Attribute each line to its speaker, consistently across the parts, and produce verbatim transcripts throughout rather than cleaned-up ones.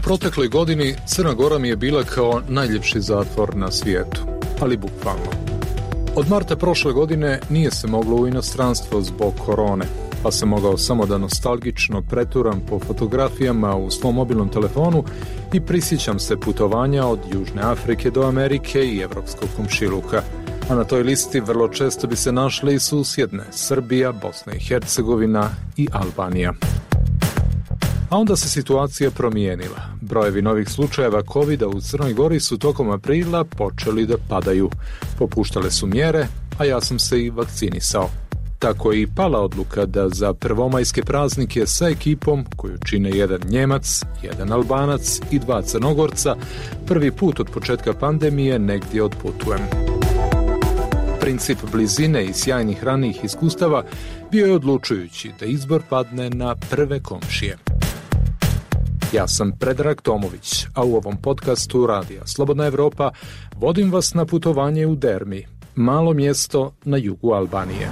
Speaker 1: protekloj godini Crna Gora mi je bila kao najljepši zatvor na svijetu, ali bukvalno. Od marta prošle godine nije se moglo u inostranstvo zbog korone, pa sam mogao samo da nostalgično preturam po fotografijama u svom mobilnom telefonu i prisjećam se putovanja od Južne Afrike do Amerike i evropskog komšiluka. A na toj listi vrlo često bi se našle i susjedne Srbija, Bosna i Hercegovina i Albanija. A onda se situacija promijenila. Brojevi novih slučajeva kovida u Crnoj Gori su tokom aprila počeli da padaju. Popuštale su mjere, a ja sam se i vakcinisao. Tako je i pala odluka da za prvomajske praznike sa ekipom, koju čine jedan Njemac, jedan Albanac i dva Crnogorca, prvi put od početka pandemije negdje odputujem. Princip blizine i sjajnih ranijih iskustava bio je odlučujući da izbor padne na prve komšije. Ja sam Predrag Tomović, a u ovom podcastu Radija Slobodna Evropa vodim vas na putovanje u Dermi, malo mjesto na jugu Albanije.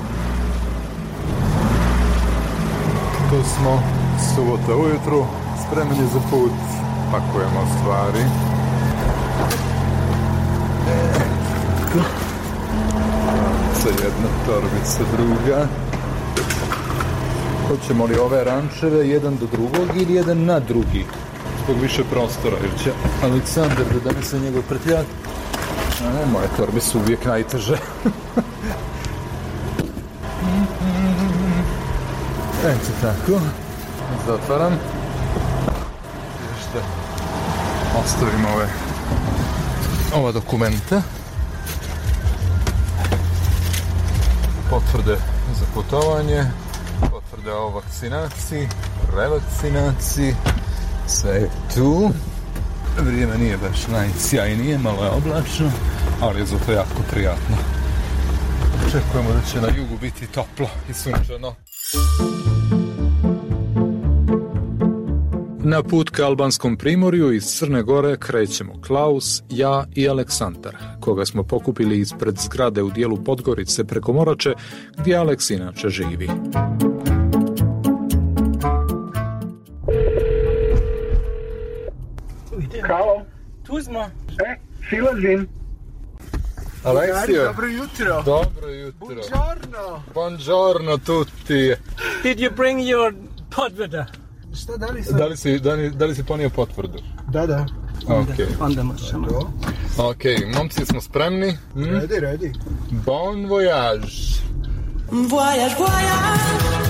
Speaker 2: Tu smo, subota ujutru, spremni za put, pakujemo stvari. Sa jedna torbica druga. Hoćemo li ove rančeve jedan do drugog ili jedan na drugi? Zbog više prostora, jer će Aleksandar da donese njegov prtljak. A ne, moje torbe su uvijek najteže. Eto tako. Zatvaram. Još ostavim ove ova dokumenta. Potvrde za putovanje. Potvrde o vakcinaciji, revakcinaciji, sve je tu. Vrijeme nije baš najsjajnije, malo je oblačno, ali je zato jako prijatno. Očekujemo da će na jugu biti toplo i sunčano.
Speaker 1: Na put ka albanskom primorju iz Crne Gore krećemo Klaus, ja i Aleksandar, koga smo pokupili ispred zgrade u dijelu Podgorice preko Morače, gdje Aleks inače živi.
Speaker 3: Kao?
Speaker 4: Tu smo.
Speaker 3: E, silazim.
Speaker 2: Aleksio.
Speaker 3: Dobro jutro.
Speaker 2: Dobro jutro.
Speaker 3: Buongiorno.
Speaker 2: Buongiorno tutti.
Speaker 4: Did you bring your potvrda?
Speaker 3: Šta, da li sam?
Speaker 2: Da li si, da li, da li si ponio potvrdu?
Speaker 3: Da, da.
Speaker 2: Ok.
Speaker 4: Onda možemo.
Speaker 2: Ok, momci smo spremni. Hm?
Speaker 3: Redi, redi.
Speaker 2: Bon voyage.
Speaker 5: Voyage, voyage.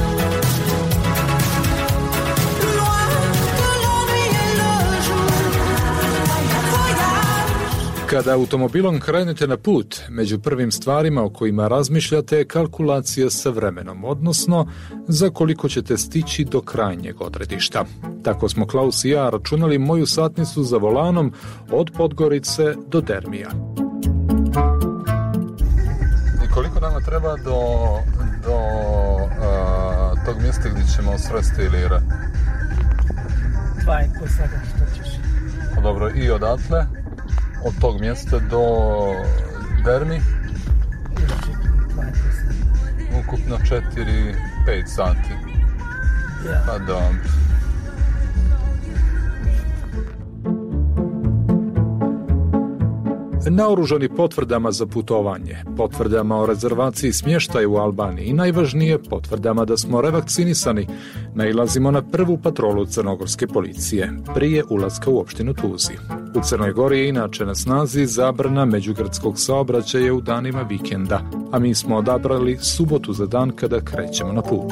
Speaker 1: Kada automobilom krenete na put, među prvim stvarima o kojima razmišljate je kalkulacija sa vremenom, odnosno za koliko ćete stići do krajnjeg odredišta. Tako smo Klaus i ja računali moju satnicu za volanom od Podgorice do Dermija.
Speaker 2: I koliko nama treba do, do uh, tog mjesta gdje ćemo sresti Ilira?
Speaker 4: Dva i po sada što ćeš.
Speaker 2: O, dobro, i odatle? Od tog mjesta do Dermi? Ukupno četiri pet sati.
Speaker 4: Ja.
Speaker 2: Pa dobro.
Speaker 1: Naoružani potvrdama za putovanje, potvrdama o rezervaciji smještaja u Albaniji i najvažnije potvrdama da smo revakcinisani, nailazimo na prvu patrolu crnogorske policije prije ulaska u opštinu Tuzi. U Crnoj Gori je inače na snazi zabrana međugradskog saobraćaja u danima vikenda, a mi smo odabrali subotu za dan kada krećemo na put.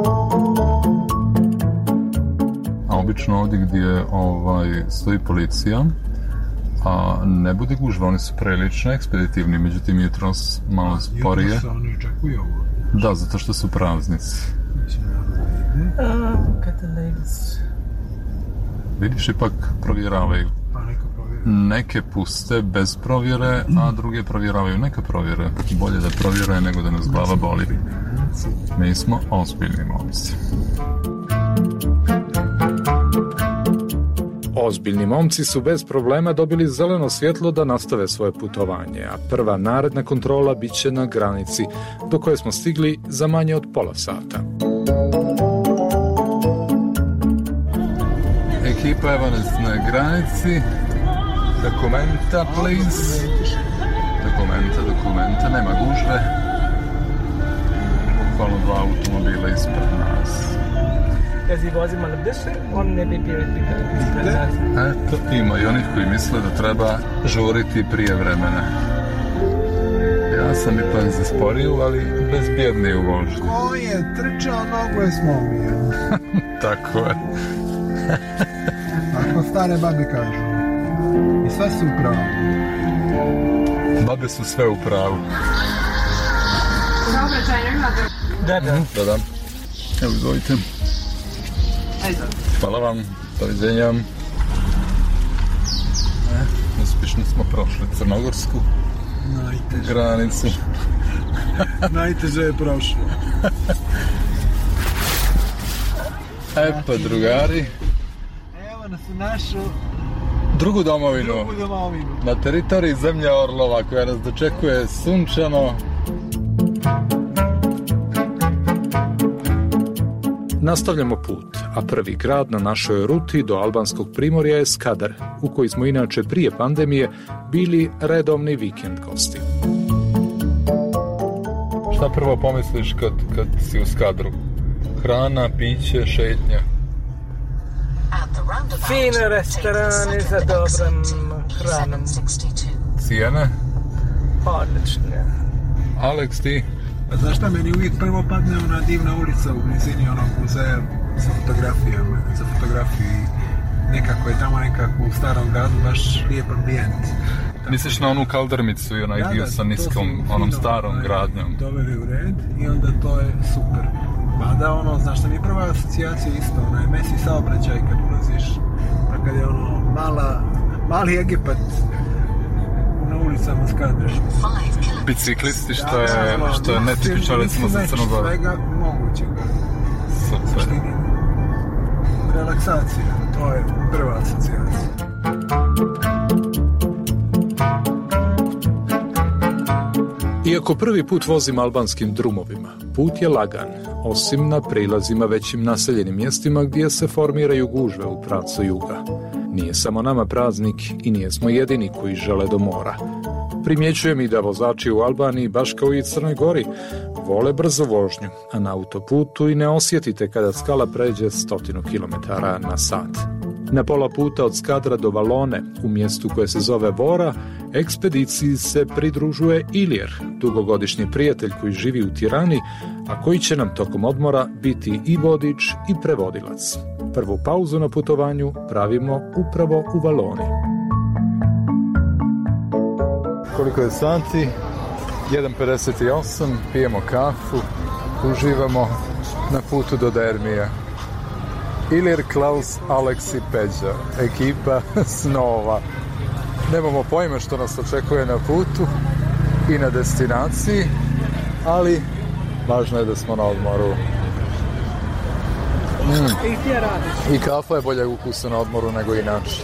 Speaker 2: A obično ovdje gdje ovaj, stoji policija, a ne bude gužva, oni su prilično ekspeditivni, međutim jutros malo sporije.
Speaker 3: Jutros oni očekuju ovo.
Speaker 2: Da, zato što su praznici.
Speaker 4: Kad ladies.
Speaker 2: Vidiš, ipak provjeravaju.
Speaker 3: Pa neka provjera.
Speaker 2: Neke puste bez provjere, a druge provjeravaju. Neka provjere. Bolje da provjere nego da nas glava boli. Mi smo ozbiljni momci.
Speaker 1: Ozbiljni momci su bez problema dobili zeleno svjetlo da nastave svoje putovanje, a prva naredna kontrola bit će na granici, do koje smo stigli za manje od pola sata.
Speaker 2: Ekipa, evo nas na granici. Dokumenta, please. Dokumenta, dokumenta, nema gužve. Bukvalno dva automobila ispred nas.
Speaker 4: Kad ih vozimo na deše, on ne bi bio ispred nas.
Speaker 2: Eto, ima i onih koji misle da treba žuriti prije vremena. Ja sam ipak zasporio, ali bezbjedniji u vožnji.
Speaker 3: Ko je trčao, nogu je slomio.
Speaker 2: Tako je.
Speaker 3: Ako stare babe kažu. I sve su u pravu.
Speaker 2: Babe su sve u pravu.
Speaker 4: Da, da.
Speaker 2: Da, da. Evo, izvolite. Hvala vam. Doviđenja. E, uspješno smo prošli crnogorsku
Speaker 3: Najteže.
Speaker 2: granicu.
Speaker 3: Najteže je prošlo.
Speaker 2: E pa, drugari.
Speaker 3: Evo nas u našu
Speaker 2: Drugu domovinu.
Speaker 3: drugu domovinu.
Speaker 2: Na teritoriji zemlje Orlova koja nas dočekuje sunčano.
Speaker 1: Nastavljamo put, a prvi grad na našoj ruti do albanskog primorja je Skadar, u koji smo inače prije pandemije bili redovni vikend gosti.
Speaker 2: Šta prvo pomisliš kad, kad si u Skadru? Hrana, piće, šetnja.
Speaker 4: Fine restorani za dobrom hranom.
Speaker 2: Cijene?
Speaker 4: Odlične.
Speaker 2: Alex, ti?
Speaker 3: Pa znaš šta, meni uvijek prvo padne ona divna ulica u blizini onog muzeja za fotografijama, za fotografiju. Nekako je tamo nekako u starom gradu baš lijep ambijent.
Speaker 2: Misliš na onu Kaldrmicu i onaj dio sa niskom, onom starom gradnjom?
Speaker 3: Doveli u red i onda to je super. Mada ono, znaš šta mi je prva asocijacija isto, onaj mesi saobraćaj kad ulaziš, pa kad je ono mala, mali Egipat na ulicama Skadra.
Speaker 2: Biciklisti, što je, što je netipično recimo za Crnogoru.
Speaker 3: Svega mogućega.
Speaker 2: Super.
Speaker 3: Relaksacija, to je prva asocijacija.
Speaker 1: Iako prvi put vozim albanskim drumovima, put je lagan, osim na prilazima većim naseljenim mjestima gdje se formiraju gužve u pravcu juga. Nije samo nama praznik i nije smo jedini koji žele do mora. Primjećujem i da vozači u Albaniji, baš kao i Crnoj Gori, vole brzo vožnju, a na autoputu i ne osjetite kada skala pređe stotinu kilometara na sat. Na pola puta od Skadra do Valone, u mjestu koje se zove Vora, ekspediciji se pridružuje Ilir, dugogodišnji prijatelj koji živi u Tirani, a koji će nam tokom odmora biti i vodič i prevodilac. Prvu pauzu na putovanju pravimo upravo u Valoni.
Speaker 2: Koliko je sati? jedan pedeset osam, pijemo kafu, uživamo na putu do Dermija. Ilir, Klaus, Alex i Peđa, ekipa snova. Nemamo pojma što nas očekuje na putu i na destinaciji, ali važno je da smo na odmoru. Mm.
Speaker 4: I gdje radiš?
Speaker 2: I kafa je bolje ukusa na odmoru nego inače.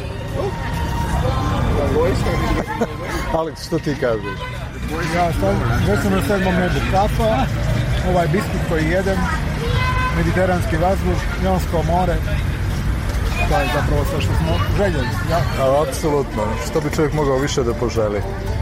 Speaker 2: Alex, što ti kažeš?
Speaker 3: Ja stavim, već sam na sedmom nebu kafa, ovaj biskit koji jedem, mediteranski vazduh, Jonsko more, to je zapravo sve što smo željeli. Ja.
Speaker 2: A, apsolutno, što bi čovjek mogao više da poželi?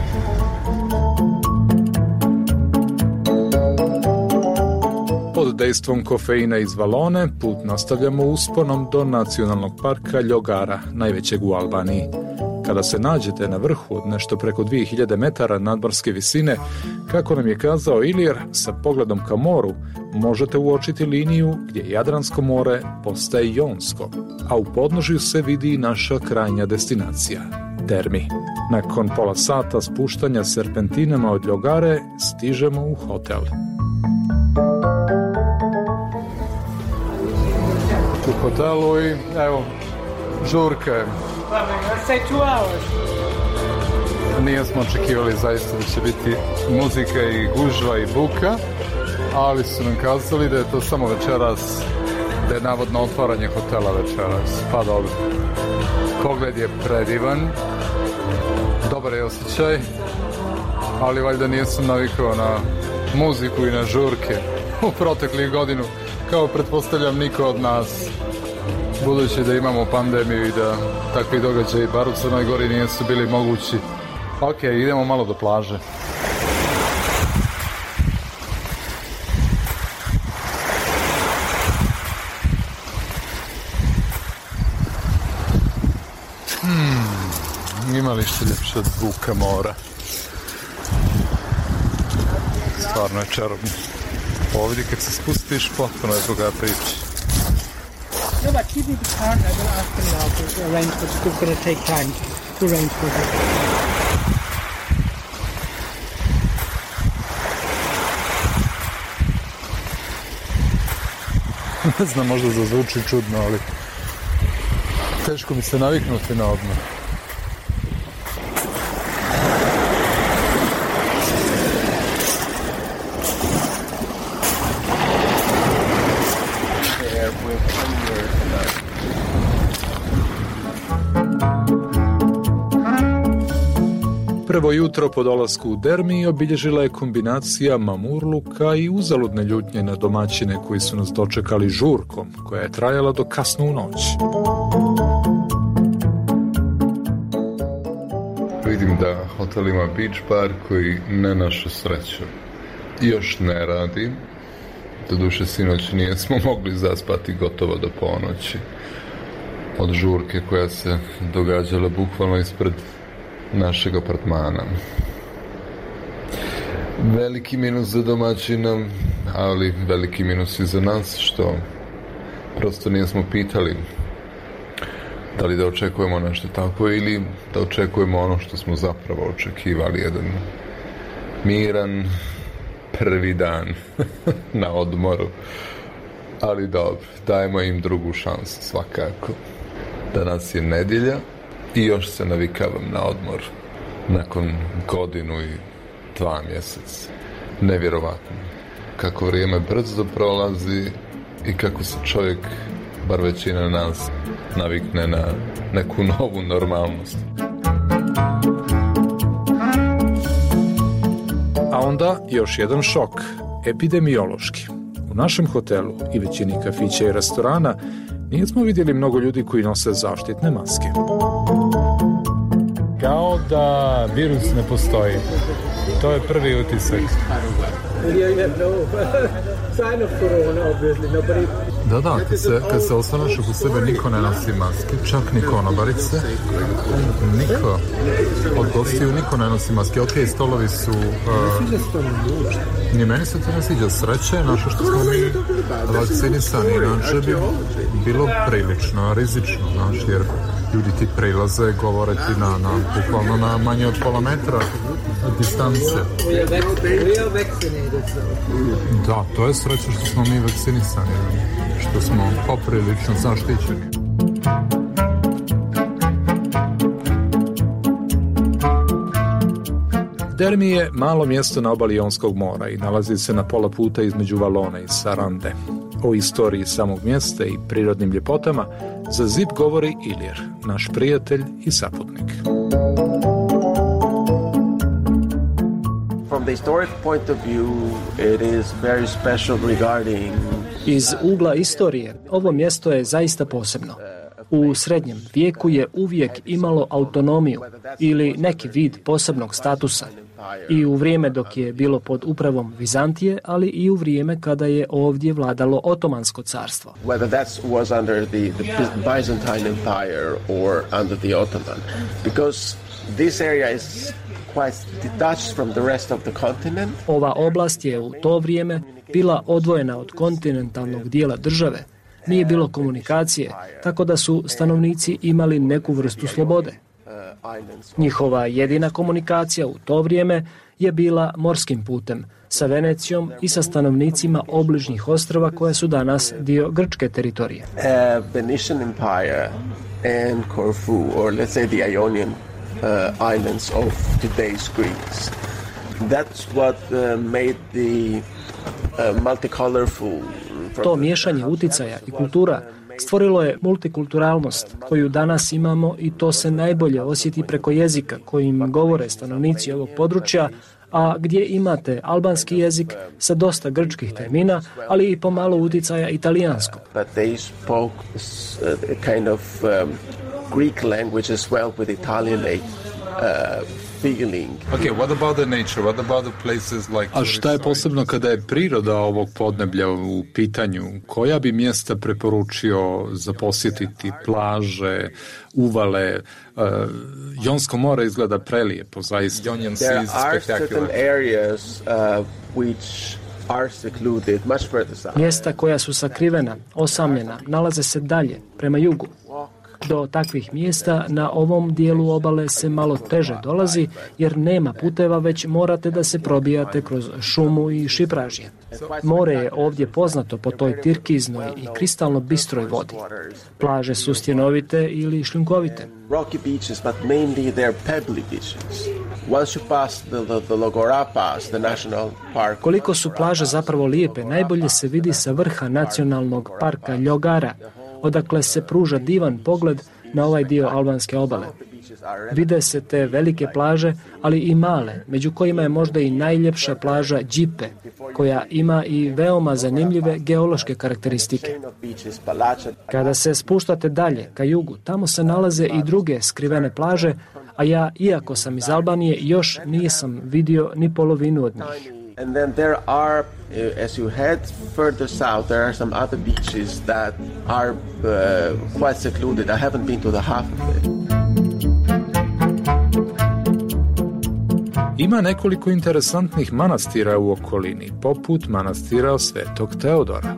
Speaker 1: Pod dejstvom kofeina iz Valone put nastavljamo usponom do nacionalnog parka Ljogara, najvećeg u Albaniji. Kada se nađete na vrhu od nešto preko dvije hiljade metara nadmorske visine, kako nam je kazao Ilir, sa pogledom ka moru, možete uočiti liniju gdje Jadransko more postaje Jonsko, a u podnožju se vidi i naša krajnja destinacija, Dermi. Nakon pola sata spuštanja serpentinama od Ljogare, stižemo u hotel.
Speaker 2: U hotelu i evo, žurka je.
Speaker 4: Say two hours.
Speaker 2: Nije smo očekivali zaista da će biti muzika i gužva i buka, ali su nam kazali da je to samo večeras, da je navodno otvaranje hotela večeras. Pa dobro. Pogled je predivan, dobar je osjećaj, ali valjda nisam navikao na muziku i na žurke u proteklih godinu, kao pretpostavljam niko od nas.
Speaker 1: budući da imamo pandemiju i da takvi događaji bar u Crnoj Gori nisu bili mogući. Ok, idemo malo do plaže. Hmm, ima li što ljepše od zvuka mora? Stvarno je čarobno. Ovdje kad se spustiš, potpuno je druga priča.
Speaker 4: No, but give me the card. I will ask them now to arrange, but it's going to take time to arrange for that.
Speaker 1: Ne znam, možda zazvuči čudno, ali teško mi se naviknuti na odmah. Prvo jutro po dolasku u Dermi obilježila je kombinacija mamurluka i uzaludne ljutnje na domaćine koji su nas dočekali žurkom, koja je trajala do kasnu u noć.
Speaker 2: Vidim da hotel ima beach bar koji na našu sreću još ne radi. Doduše sinoć nismo mogli zaspati gotovo do ponoći od žurke koja se događala bukvalno ispred našeg apartmana. Veliki minus za domaćina, ali veliki minus i za nas, što prosto nismo pitali da li da očekujemo nešto tako ili da očekujemo ono što smo zapravo očekivali, jedan miran prvi dan na odmoru. Ali dobro, dajemo im drugu šansu svakako. Danas je nedjelja i još se navikavam na odmor nakon godinu i dva mjeseca. Nevjerovatno. Kako vrijeme brzo prolazi i kako se čovjek, bar većina nas, navikne na neku novu normalnost.
Speaker 1: A onda još jedan šok, epidemiološki. U našem hotelu i većini kafića i restorana nismo vidjeli mnogo ljudi koji nose zaštitne maske. Kao da virus ne postoji. To je prvi utisak. Da, da, kad se, kad se osvrneš oko sebe, niko ne nosi maske, čak ni konobarice. Niko. Od gostiju niko ne nosi maske. Ok, stolovi su... Uh, ni meni se to ne sviđa. Sreće je naše što smo mi vakcinisani. Inače bi bilo prilično rizično, znaš, jer ljudi ti prilaze, govore ti na, na, bukvalno na manje od pola metra distance. Da, to je sreća što smo mi vakcinisani, što smo poprilično zaštićeni. Dermi je malo mjesto na obali Jonskog mora i nalazi se na pola puta između Valone i Sarande. O istoriji samog mjesta i prirodnim ljepotama za Z I P govori Ilir, naš prijatelj i saputnik.
Speaker 6: From the historic point of view, it is very special regarding...
Speaker 7: Iz ugla istorije, ovo mjesto je zaista posebno. U srednjem vijeku je uvijek imalo autonomiju ili neki vid posebnog statusa. I u vrijeme dok je bilo pod upravom Vizantije, ali i u vrijeme kada je ovdje vladalo Otomansko carstvo.
Speaker 6: Whether that was under the, the Byzantine Empire or under the Ottoman. Because this area is quite detached from the rest of the continent.
Speaker 7: Ova oblast je u to vrijeme bila odvojena od kontinentalnog dijela države. Nije bilo komunikacije, tako da su stanovnici imali neku vrstu slobode. Njihova jedina komunikacija u to vrijeme je bila morskim putem, sa Venecijom i sa stanovnicima obližnjih ostrva koje su danas dio grčke teritorije.
Speaker 6: Uh, Venetian Empire and Corfu, or let's say the Ionian uh, islands of today's Greece. That's what uh, made the uh, multicolorful.
Speaker 7: To miješanje uticaja i kultura stvorilo je multikulturalnost koju danas imamo i to se najbolje osjeti preko jezika kojim govore stanovnici ovog područja, a gdje imate albanski jezik sa dosta grčkih termina, ali i pomalo uticaja italijanskog.
Speaker 6: But they spoke a kind of um, Greek language as well with Italianate uh, feeling.
Speaker 2: Okay, what about the nature? What about the places like...
Speaker 1: A šta je posebno kada je priroda ovog podneblja u pitanju? Koja bi mjesta preporučio za posjetiti? Plaže, uvale? Uh, Jonsko more izgleda prelijepo, zaista.
Speaker 2: Ionian Sea is spectacular.
Speaker 6: There are certain areas uh, which are secluded much further south.
Speaker 7: Mjesta koja su sakrivena, osamljena, nalaze se dalje, prema jugu. Do takvih mjesta na ovom dijelu obale se malo teže dolazi jer nema puteva, već morate da se probijate kroz šumu i šipražje. More je ovdje poznato po toj tirkiznoj i kristalno bistroj vodi. Plaže su stjenovite ili šljunkovite.
Speaker 6: Rocky beaches, but mainly they're pebbly beaches. Once you pass the, the, the Logora Pass, the national park...
Speaker 7: Koliko su plaže zapravo lijepe, najbolje se vidi sa vrha nacionalnog parka Ljogara, odakle se pruža divan pogled na ovaj dio albanske obale. Vide se te velike plaže, ali i male, među kojima je možda i najljepša plaža Džipe, koja ima i veoma zanimljive geološke karakteristike. Kada se spuštate dalje, ka jugu, tamo se nalaze i druge skrivene plaže, a ja, iako sam iz Albanije, još nisam vidio ni polovinu od njih.
Speaker 6: And then there are, uh, as you head further south, there are some other beaches that are uh, quite secluded. I haven't been to the half of it.
Speaker 1: Ima nekoliko interesantnih manastira u okolini, poput manastira Svetog Teodora.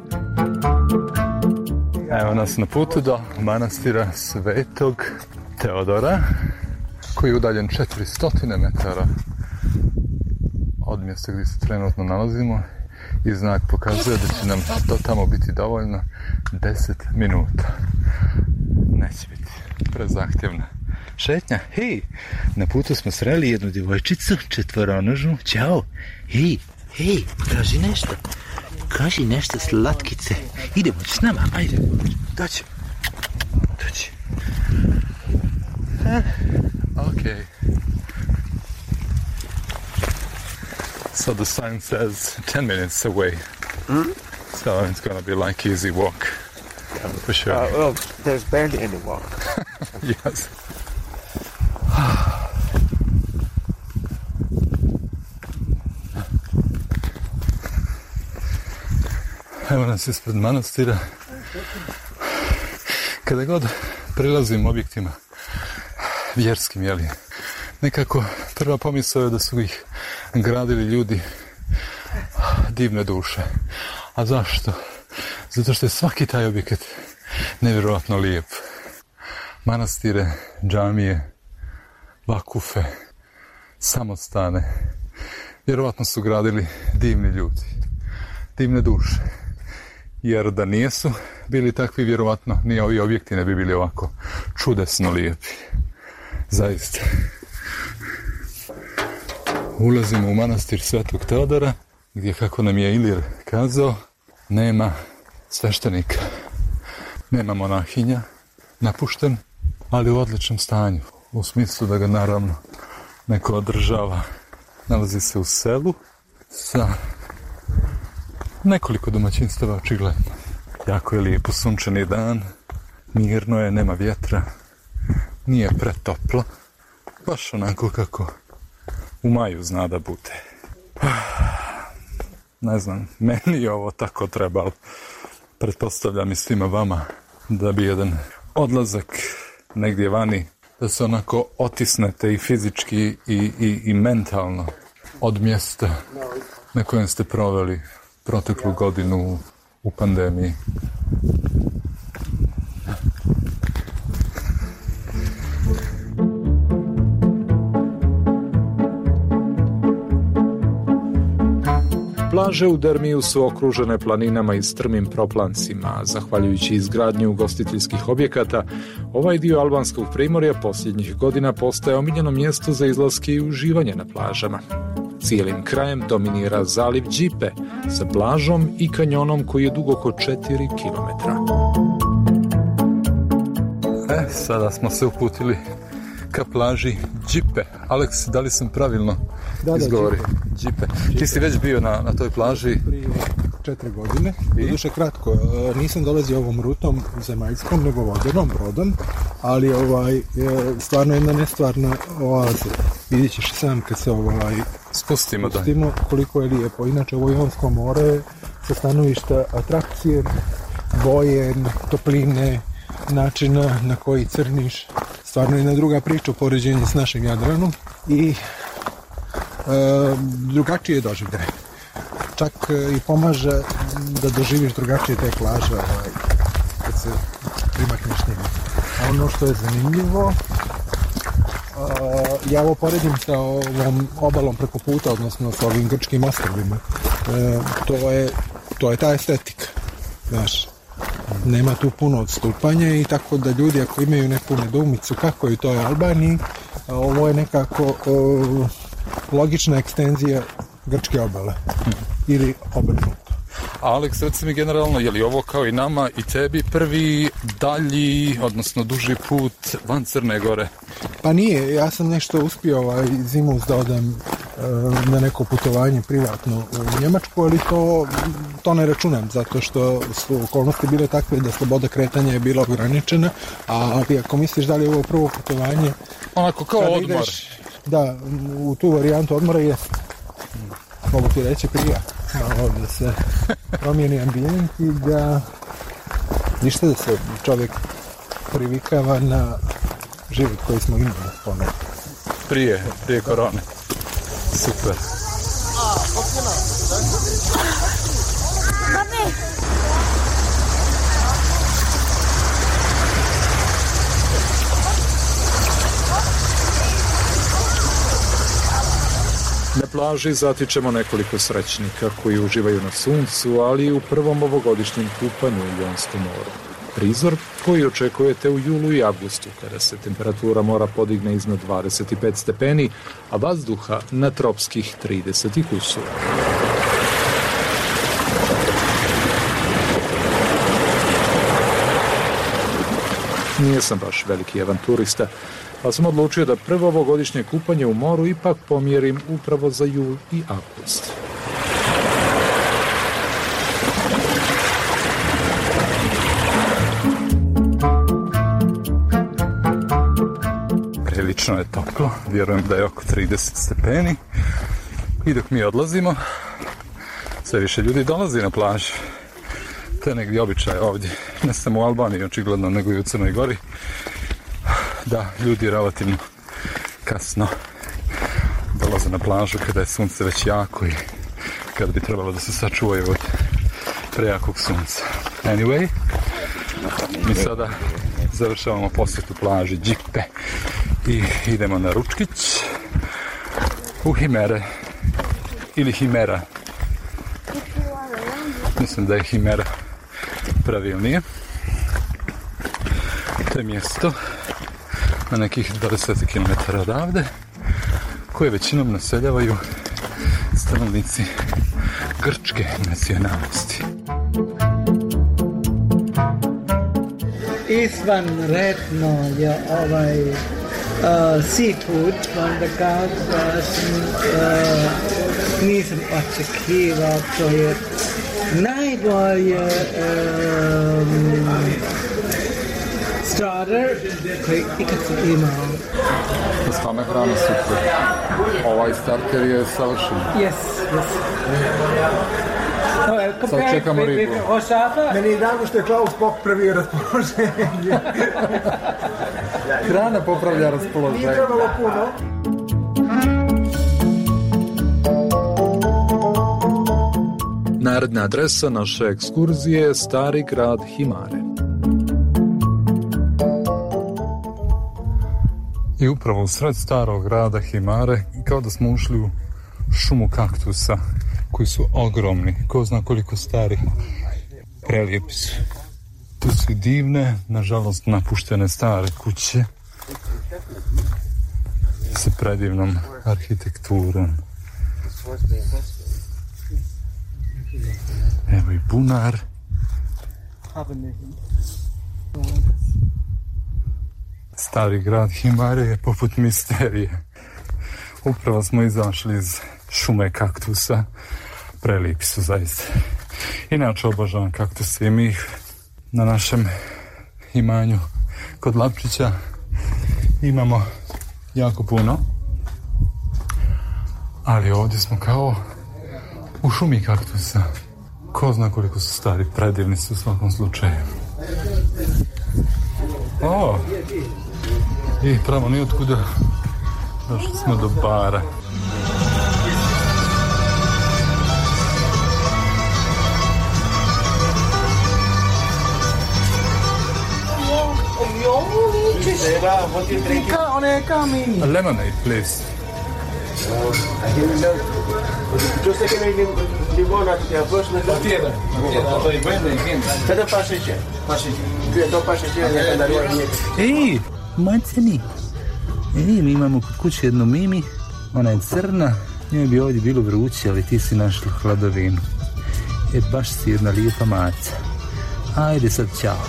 Speaker 2: Evo nas na putu do manastira Svetog Teodora, koji je udaljen četiristo metara od mjesta gdje se trenutno nalazimo i znak pokazuje da će nam to tamo biti dovoljno deset minuta. Neće biti prezahtjevna šetnja. Hej, na putu smo sreli jednu djevojčicu, četvoronožnu. Ćao. Hej, hej, kaži nešto. Kaži nešto, slatkice. Idemo s nama, ajde. Doći. Doći. Okej. Okay. So the sign says ten minutes away. Mm? So it's going to be like easy walk. Yeah, for sure.
Speaker 6: Uh, well, there's barely any walk.
Speaker 2: Yes. Evo nas ispred manastira. Kada god prilazim objektima vjerskim, jeli, nekako prva pomisao je da su ih gradili ljudi divne duše. A zašto? Zato što je svaki taj objekat nevjerojatno lijep. Manastire, džamije, vakufe, samostane. Vjerovatno su gradili divni ljudi, divne duše. Jer da nijesu bili takvi, vjerovatno ni ovi objekti ne bi bili ovako čudesno lijepi. Zaista. Ulazimo u manastir Svetog Teodora, gdje, kako nam je Ilir kazao, nema sveštenika, nema monahinja, napušten, ali u odličnom stanju, u smislu da ga naravno neko održava. Nalazi se u selu sa nekoliko domaćinstava, očigledno. Jako je lijepo, sunčani dan, mirno je, nema vjetra, nije pretoplo, baš onako kako u maju zna da bude. Ne znam, meni je ovo tako trebalo. Pretpostavljam i svima vama da bi jedan odlazak negdje vani, da se onako otisnete i fizički i, i, i mentalno od mjesta na kojem ste proveli proteklu godinu u pandemiji.
Speaker 1: Plaže u Dermiju su okružene planinama i strmim proplancima. Zahvaljujući izgradnji ugostiteljskih objekata, ovaj dio albanskog primorja posljednjih godina postaje omiljeno mjesto za izlaske i uživanje na plažama. Cijelim krajem dominira zaliv Džipe sa plažom i kanjonom koji je dug oko četiri kilometra.
Speaker 2: E, sada smo se uputili ka plaži Džipe. Aleks, da li sam pravilno
Speaker 3: da, da,
Speaker 2: izgovorio? Džipe. Džipe. Ti si već bio na, na toj plaži?
Speaker 3: Prije četiri godine. Doduše kratko, nisam dolazio ovom rutom zemaljskom, nego vodenom brodom, ali ovaj, stvarno jedna nestvarna oaza. Vidjet ćeš sam kad se ovaj,
Speaker 2: spustimo,
Speaker 3: spustimo koliko je lijepo. Inače, ovo Jonsko more sa stanovišta atrakcije, boje, topline, načina na koji crniš. Stvarno jedna druga priča u poređenju s našim Jadranom i e, drugačije doživljaje. Čak i pomaže da doživiš drugačije te plaže ovaj, kad se primakneš njima. A ono što je zanimljivo, uh, ja ovo poredim sa ovom obalom preko puta, odnosno sa ovim grčkim ostrvima. Uh, to je, to je ta estetika, znaš. Nema tu puno odstupanja i tako da ljudi ako imaju neku nedoumicu kako je to je Albaniji, ovo je nekako uh, logična ekstenzija grčke obale ili obrnuto.
Speaker 2: Aleks, reci mi generalno, je li ovo kao i nama i tebi prvi dalji, odnosno duži put van Crne Gore?
Speaker 3: Pa nije, ja sam nešto uspio ovaj, zimus da odam e, na neko putovanje privatno u Njemačku, ali to, to ne računam, zato što su okolnosti bile takve da sloboda kretanja je bila ograničena, a ako misliš da li je ovo prvo putovanje...
Speaker 2: Onako kao odmor.
Speaker 3: Ideš, da, u tu varijantu odmora je, mogu ti reći, prija. Malo da se promijeni ambijent i da ništa da se čovjek privikava na život koji smo imali ponovno.
Speaker 2: Prije, prije korone. Super.
Speaker 1: Na plaži zatičemo nekoliko srećnika koji uživaju na suncu, ali i u prvom ovogodišnjem kupanju u Jonskom moru. Prizor koji očekujete u julu i avgustu, kada se temperatura mora podigne iznad dvadeset pet stepeni, a vazduha na tropskih trideset kusura. Nije sam baš veliki avanturista, pa sam odlučio da prvo ovogodišnje kupanje u moru ipak pomjerim upravo za jul i avgust.
Speaker 2: Prilično je toplo, vjerujem da je oko trideset stepeni i dok mi odlazimo, sve više ljudi dolazi na plažu. To je negdje običaj ovdje, ne samo u Albaniji očigledno, nego i u Crnoj Gori, da ljudi relativno kasno dolaze na plažu kada je sunce već jako i kada bi trebalo da se sačuvaju od prejakog sunca. Anyway, mi sada završavamo posjetu plaži Džipe i idemo na ručkić u Himere ili Himera. Mislim da je Himera pravilnije. To je mjesto na nekih dvadeset kilometara odavde koje većinom naseljavaju stanovnici grčke nacionalnosti.
Speaker 4: Izvanredno je ovaj uh, seafood, onda kao da sam, uh, nisam očekivao, to je najbolje um, starter koji ikad sam imao.
Speaker 2: Stvarno je hrana super. Ovaj starter je savršen.
Speaker 4: Yes, yes. Uh,
Speaker 2: Sad čekamo ribu.
Speaker 3: Meni je drago što je Klaus popravio raspoloženje.
Speaker 2: Hrana popravlja raspoloženje.
Speaker 3: Nije trebalo puno.
Speaker 1: Naredna adresa naše ekskurzije je stari grad Himare.
Speaker 2: I upravo u sred starog grada Himare, kao da smo ušli u šumu kaktusa, koji su ogromni, ko zna koliko stari, prelijepi su. Tu su divne, nažalost napuštene stare kuće sa predivnom arhitekturom. Evo i bunar. Stari grad Himare je poput misterije. Upravo smo izašli iz šume kaktusa. Prelijepi su zaista. Inače obožavam kaktuse i mi ih na našem imanju kod Lapčića imamo jako puno. Ali ovdje smo kao u šumi kaktusa. Ko zna koliko su stari, predivni su u svakom slučaju. O! I pravo nijotkuda došli smo do bara. A lemonade, please. Ej, majceni. Ej, mi imamo kod kuće jednu Mimi. Ona je crna. Njoj bi ovdje bilo vruće, ali ti si našla hladovinu. E, baš si jedna lijepa maca. Ajde sad, čao.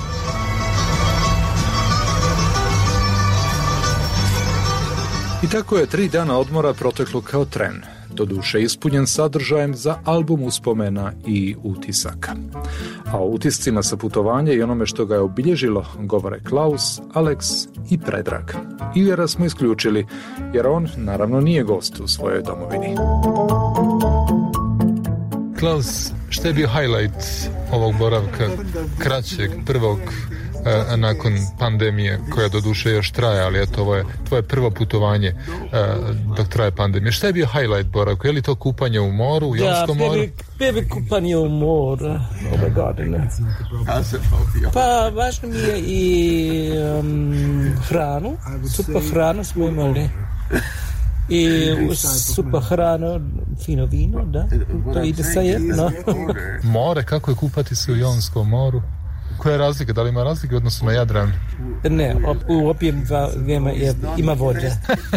Speaker 1: I tako je tri dana odmora proteklo kao tren, doduše ispunjen sadržajem za album uspomena i utisaka. A o utiscima sa putovanja i onome što ga je obilježilo govore Klaus, Alex i Predrag. Ivera smo isključili, jer on naravno nije gost u svojoj domovini.
Speaker 2: Klaus, šta je bio highlight ovog boravka, kraćeg, prvog, a, nakon pandemije, koja doduše još traje, ali eto, ovo je tvoje prvo putovanje a, dok traje pandemija. Šta je bio highlight boravka? Je li to kupanje u moru, u Jonskom moru?
Speaker 8: Ja, prvi kupanje u moru ove godine. Pa, važno mi je i um, hranu, super hranu smo imali. I super hranu, fino vino, da, to ide sa jedno.
Speaker 2: More, kako je kupati se u Jonskom moru? Koja je razlika? Da li ima razlike u odnosu na Jadran?
Speaker 8: Ne, op, u opijem vrijeme ima vode.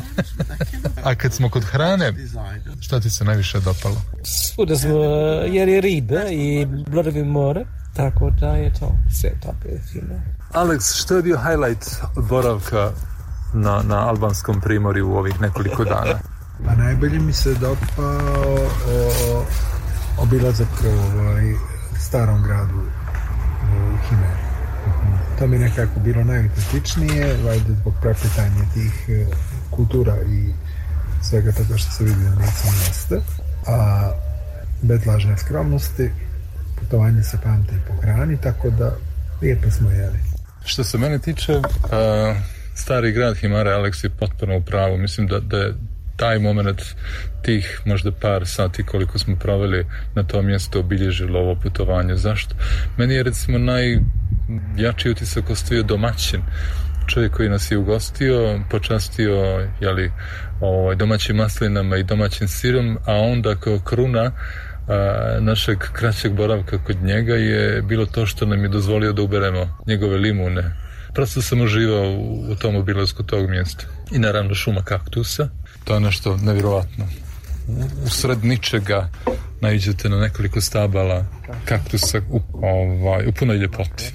Speaker 2: A kad smo kod hrane, šta ti se najviše dopalo?
Speaker 8: Svuda smo, jer je ribe i blodovi more, tako da je to sve tako je fino.
Speaker 2: Alex, što je bio highlight boravka na, na albanskom primorju u ovih nekoliko dana?
Speaker 3: Pa najbolje mi se dopao o, obilazak ovaj, starom gradu u Himeri. To mi je nekako bilo najutetičnije, valjda zbog prepletanja tih kultura i svega toga što se vidi na licu mjesta. A bez lažne skromnosti, putovanje se pamti i po hrani, tako da lijepo smo jeli.
Speaker 2: Što se mene tiče, uh, stari grad Himare, Alex je potpuno u pravu. Mislim da, da je taj moment tih možda par sati koliko smo proveli na tom mjestu obilježilo ovo putovanje. Zašto? Meni je recimo najjači utisak ostavio domaćin. Čovjek koji nas je ugostio, počastio jeli, ovaj, domaćim maslinama i domaćim sirom, a onda kao kruna a, našeg kraćeg boravka kod njega je bilo to što nam je dozvolio da uberemo njegove limune. Prosto sam uživao u, u tom obilasku tog mjesta. I naravno šuma kaktusa. To je nešto nevjerovatno. U sred ničega naiđete na nekoliko stabala kaktusa u, ovaj, u punoj ljepoti.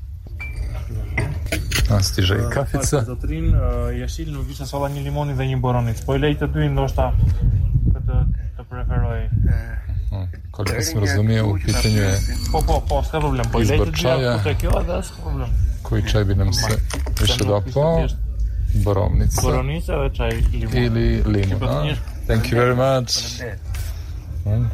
Speaker 2: Stiže i kafica.
Speaker 9: Zotrin je silno više solanje limoni za njim boronic. Pojlejte tu im došta kada to preferoj.
Speaker 2: Koliko sam razumio, u pitanju je izbor čaja. Koji čaj bi nam se više dopao? Borovnica.
Speaker 9: Borovnica, čaj limon.
Speaker 2: Ili limon. Thank you very much. Hmm.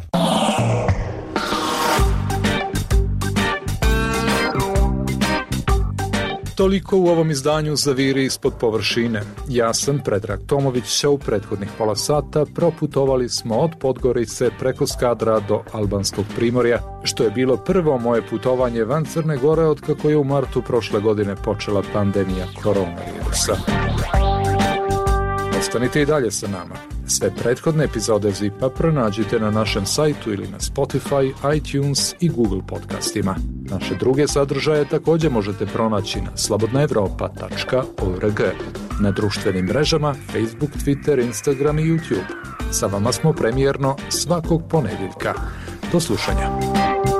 Speaker 1: Toliko u ovom izdanju Zaviri ispod površine. Ja sam Predrag Tomović, a u prethodnih pola sata proputovali smo od Podgorice preko Skadra do Albanskog primorja, što je bilo prvo moje putovanje van Crne Gore od kako je u martu prošle godine počela pandemija koronavirusa. Ostanite i dalje sa nama. Sve prethodne epizode Zipa pronađite na našem sajtu ili na Spotify, iTunes i Google podcastima. Naše druge sadržaje također možete pronaći na slobodna evropa tačka org, na društvenim mrežama Facebook, Twitter, Instagram i YouTube. Sa vama smo premijerno svakog ponedjeljka. Do slušanja.